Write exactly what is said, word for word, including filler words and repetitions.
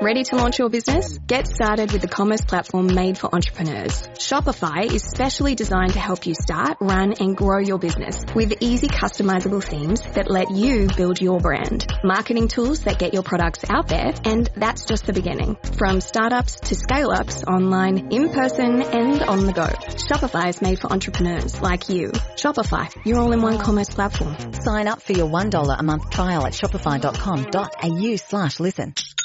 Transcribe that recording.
Ready to launch your business? Get started with the commerce platform made for entrepreneurs. Shopify is specially designed to help you start, run and grow your business with easy customizable themes that let you build your brand, marketing tools that get your products out there, and that's just the beginning. From startups to scale-ups, online, in person and on the go. Shopify is made for entrepreneurs like you. Shopify, your all-in-one commerce platform. Sign up for your one dollar a month trial at shopify.com.au slash listen.